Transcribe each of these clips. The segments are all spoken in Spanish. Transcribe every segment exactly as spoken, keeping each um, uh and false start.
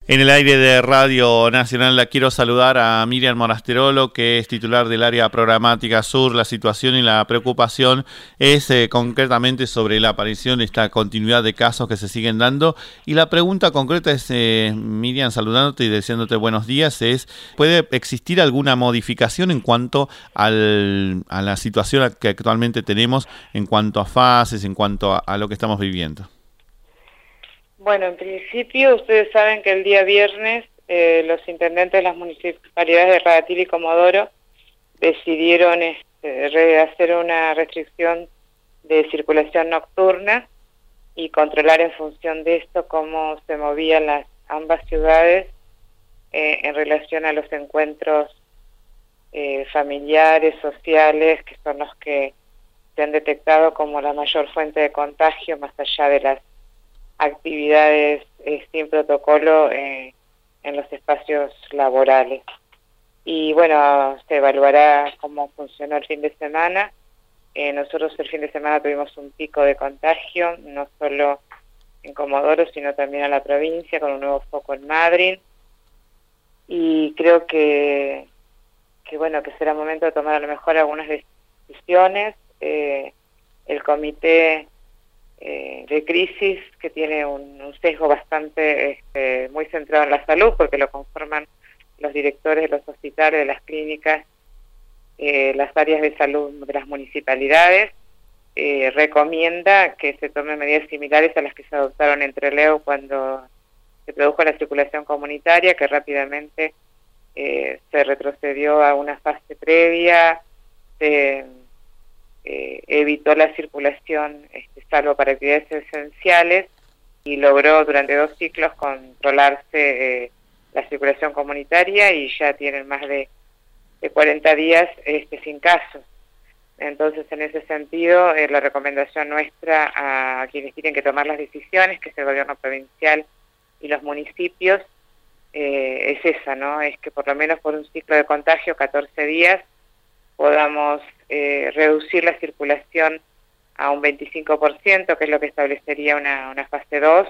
En el aire de Radio Nacional la quiero saludar a Miriam Monasterolo, que es titular del área programática sur. La situación y la preocupación es eh, concretamente sobre la aparición de esta continuidad de casos que se siguen dando. Y la pregunta concreta es, eh, Miriam, saludándote y deseándote buenos días, es, ¿puede existir alguna modificación en cuanto al, a la situación que actualmente tenemos en cuanto a fases, en cuanto a, a lo que estamos viviendo? Bueno, en principio ustedes saben que el día viernes eh, los intendentes de las municipalidades de Radatili y Comodoro decidieron este, hacer una restricción de circulación nocturna y controlar en función de esto cómo se movían las ambas ciudades eh, en relación a los encuentros eh, familiares, sociales, que son los que se han detectado como la mayor fuente de contagio, más allá de las actividades eh, sin protocolo eh, en los espacios laborales. Y bueno, se evaluará cómo funcionó el fin de semana. Eh, nosotros el fin de semana tuvimos un pico de contagio, no solo en Comodoro, sino también en la provincia, con un nuevo foco en Madrid. Y creo que, que bueno, que será momento de tomar a lo mejor algunas decisiones. Eh, el comité Eh, de crisis, que tiene un, un sesgo bastante este, muy centrado en la salud, porque lo conforman los directores de los hospitales, de las clínicas, eh, las áreas de salud de las municipalidades, eh, recomienda que se tomen medidas similares a las que se adoptaron en Trelew cuando se produjo la circulación comunitaria, que rápidamente eh, se retrocedió a una fase previa, se Eh, evitó la circulación, este, salvo para actividades esenciales, y logró durante dos ciclos controlarse eh, la circulación comunitaria, y ya tienen más de, de cuarenta días este, sin casos. Entonces, en ese sentido, eh, la recomendación nuestra a quienes tienen que tomar las decisiones, que es el gobierno provincial y los municipios, eh, es esa, ¿no? Es que por lo menos por un ciclo de contagio, catorce días, podamos eh, reducir la circulación a un veinticinco por ciento, que es lo que establecería una, una fase dos,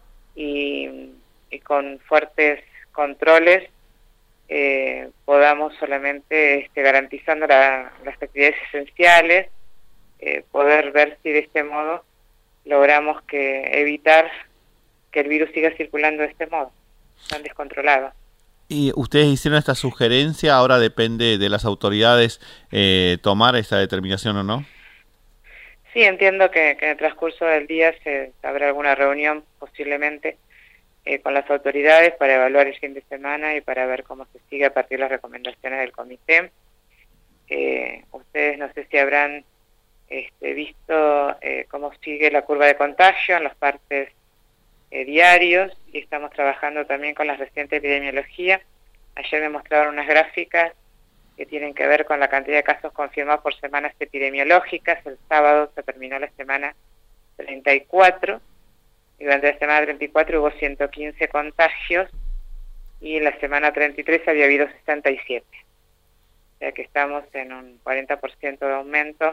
y, y con fuertes controles eh, podamos solamente, este, garantizando la, las actividades esenciales, eh, poder ver si de este modo logramos que evitar que el virus siga circulando de este modo, tan descontrolado. Y ustedes hicieron esta sugerencia, ahora depende de las autoridades eh, tomar esta determinación o no. Sí, entiendo que, que en el transcurso del día se habrá alguna reunión posiblemente eh, con las autoridades para evaluar el fin de semana y para ver cómo se sigue a partir de las recomendaciones del comité. Eh, ustedes no sé si habrán este, visto eh, cómo sigue la curva de contagio en los partes Eh, diarios, y estamos trabajando también con la reciente epidemiología. Ayer me mostraron unas gráficas que tienen que ver con la cantidad de casos confirmados por semanas epidemiológicas. El sábado se terminó la semana treinta y cuatro, y durante la semana treinta y cuatro hubo ciento quince contagios, y en la semana treinta y tres había habido sesenta y siete. O sea que estamos en un cuarenta por ciento de aumento.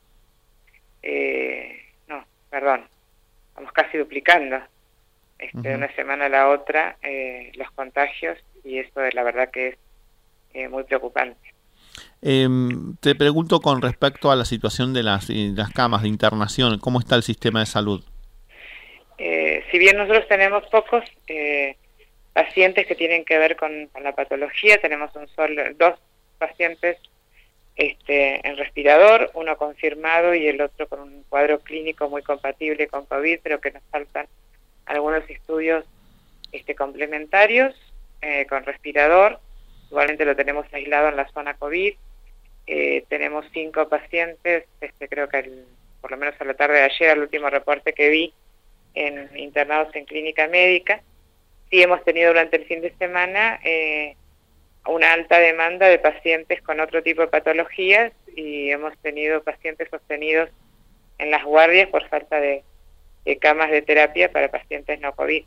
Eh, no, perdón, estamos casi duplicando. Este, uh-huh. De una semana a la otra eh, los contagios, y eso es la verdad que es eh, muy preocupante. Eh, te pregunto con respecto a la situación de las, las camas de internación, ¿cómo está el sistema de salud? Eh, si bien nosotros tenemos pocos eh, pacientes que tienen que ver con, con la patología, tenemos un solo, dos pacientes este, en respirador, uno confirmado y el otro con un cuadro clínico muy compatible con COVID, pero que nos faltan algunos estudios este, complementarios eh, con respirador. Igualmente lo tenemos aislado en la zona COVID. Eh, tenemos cinco pacientes, este, creo que el, por lo menos a la tarde de ayer, el último reporte que vi, en internados en clínica médica. Sí hemos tenido durante el fin de semana eh, una alta demanda de pacientes con otro tipo de patologías, y hemos tenido pacientes sostenidos en las guardias por falta de de camas de terapia para pacientes no COVID.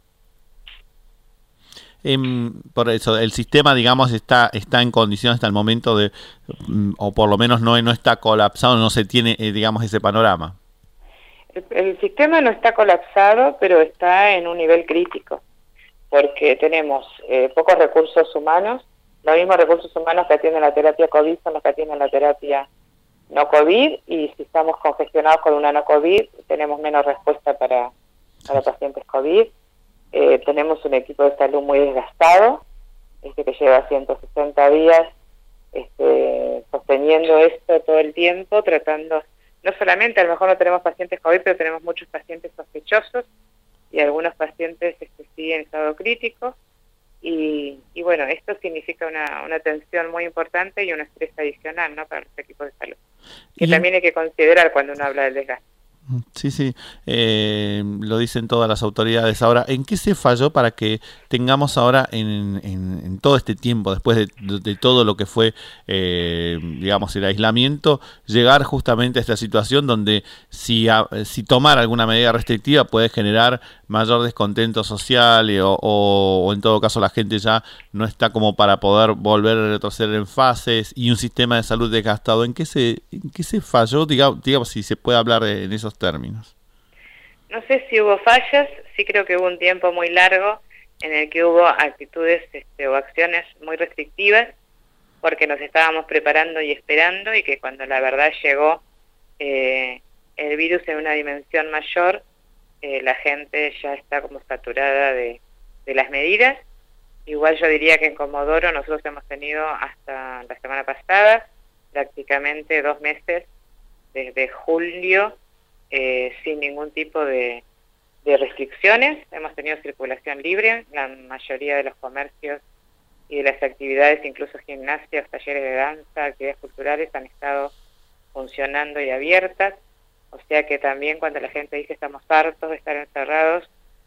Eh, por eso, el sistema, digamos, está está en condiciones hasta el momento de, o por lo menos no, no está colapsado, no se tiene, eh, digamos, ese panorama. El, el sistema no está colapsado, pero está en un nivel crítico. porque tenemos eh, pocos recursos humanos. Los mismos recursos humanos que atienden la terapia COVID son los que atienden la terapia no COVID, y si estamos congestionados con una no COVID, tenemos menos respuesta para, para pacientes COVID. Eh, tenemos un equipo de salud muy desgastado, este que lleva ciento sesenta días este, sosteniendo esto todo el tiempo, tratando, no solamente, a lo mejor no tenemos pacientes COVID, pero tenemos muchos pacientes sospechosos, y algunos pacientes este, siguen en estado crítico, y, y bueno, esto significa una, una tensión muy importante y un estrés adicional, ¿no?, para los equipos de salud, que y... también hay que considerar cuando uno habla del desgaste. Sí, sí, eh, lo dicen todas las autoridades. Ahora, ¿en qué se falló para que tengamos ahora en, en, en todo este tiempo, después de, de, de todo lo que fue, eh, digamos, el aislamiento, llegar justamente a esta situación donde si, a, si tomar alguna medida restrictiva puede generar mayor descontento social eh, o, o, o en todo caso la gente ya no está como para poder volver a retroceder en fases y un sistema de salud desgastado? ¿En qué se, en qué se falló, digamos, digamos, si se puede hablar en esos términos? No sé si hubo fallas, sí creo que hubo un tiempo muy largo en el que hubo actitudes este, o acciones muy restrictivas, porque nos estábamos preparando y esperando, y que cuando la verdad llegó eh, el virus en una dimensión mayor, eh, la gente ya está como saturada de, de las medidas. Igual yo diría que en Comodoro nosotros hemos tenido hasta la semana pasada prácticamente dos meses, desde julio, Eh, sin ningún tipo de, de restricciones. Hemos tenido circulación libre, la mayoría de los comercios y de las actividades, incluso gimnasios, talleres de danza, actividades culturales, han estado funcionando y abiertas, o sea que también cuando la gente dice estamos hartos de estar encerrados,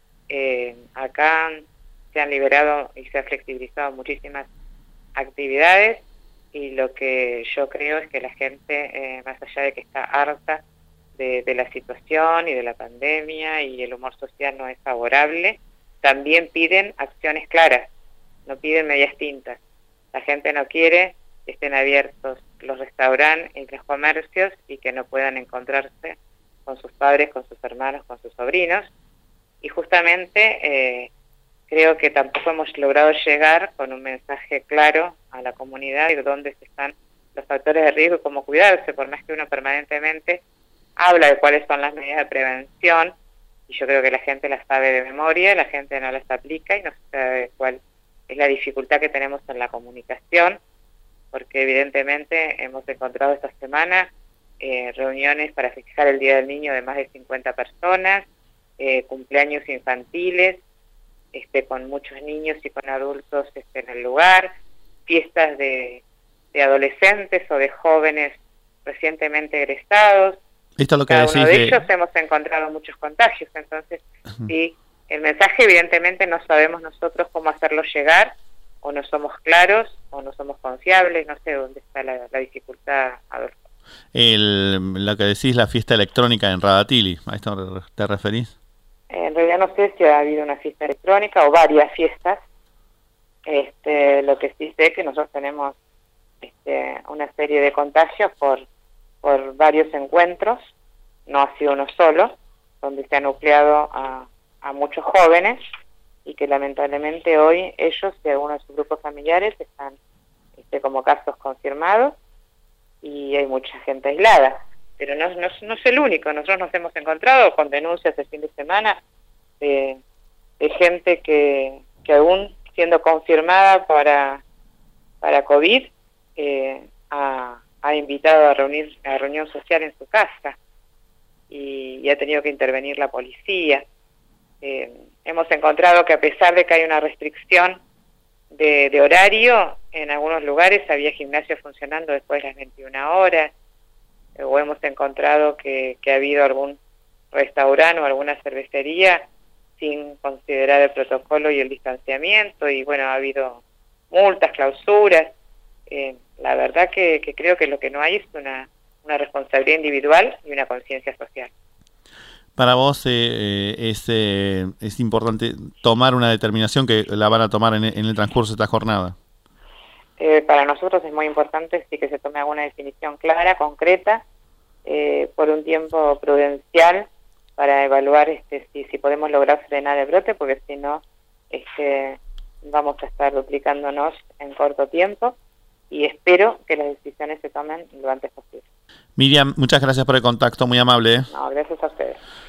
eh, acá se han liberado y se han flexibilizado muchísimas actividades, y lo que yo creo es que la gente, eh, más allá de que está harta De, de la situación y de la pandemia y el humor social no es favorable, también piden acciones claras, no piden medias tintas. La gente no quiere que estén abiertos los restaurantes y los comercios y que no puedan encontrarse con sus padres, con sus hermanos, con sus sobrinos, y justamente eh, creo que tampoco hemos logrado llegar con un mensaje claro a la comunidad de dónde están los factores de riesgo y cómo cuidarse, por más que uno permanentemente habla de cuáles son las medidas de prevención, y yo creo que la gente las sabe de memoria, la gente no las aplica y no sabe cuál es la dificultad que tenemos en la comunicación, porque evidentemente hemos encontrado esta semana eh, reuniones para festejar el Día del Niño de más de cincuenta personas, eh, cumpleaños infantiles, este, con muchos niños y con adultos este, en el lugar, fiestas de, de adolescentes o de jóvenes recientemente egresados. Esto es lo que Cada decís uno de de... ellos hemos encontrado muchos contagios, entonces uh-huh. sí, el mensaje evidentemente no sabemos nosotros cómo hacerlo llegar, o no somos claros, o no somos confiables, no sé dónde está la, la dificultad, Adolfo. El, lo que decís, la fiesta electrónica en Radatili, ¿a esto te referís? En realidad no sé si ha habido una fiesta electrónica o varias fiestas. Este, lo que sí sé es que nosotros tenemos este, una serie de contagios por por varios encuentros, no ha sido uno solo, donde se ha nucleado a, a muchos jóvenes, y que lamentablemente hoy ellos y algunos de sus grupos familiares están este, como casos confirmados, y hay mucha gente aislada, pero no, no, no es el único. Nosotros nos hemos encontrado con denuncias el fin de semana de, de gente que, que aún siendo confirmada para, para COVID, eh, ha ha invitado a reunir a reunión social en su casa, y, y ha tenido que intervenir la policía. Eh, hemos encontrado que a pesar de que hay una restricción de, de horario, en algunos lugares había gimnasios funcionando después de las veintiuna horas, eh, o hemos encontrado que, que ha habido algún restaurante o alguna cervecería sin considerar el protocolo y el distanciamiento, y bueno, ha habido multas, clausuras. Eh, la verdad que, que creo que lo que no hay es una, una responsabilidad individual y una conciencia social. Para vos eh, es, eh, es importante tomar una determinación que la van a tomar en, en el transcurso de esta jornada. Eh, para nosotros es muy importante sí que se tome alguna definición clara, concreta, eh, por un tiempo prudencial, para evaluar este, si, si podemos lograr frenar el brote, porque si no, este, vamos a estar duplicándonos en corto tiempo y espero que las decisiones se tomen lo antes posible. Miriam, muchas gracias por el contacto, muy amable. No, gracias a ustedes.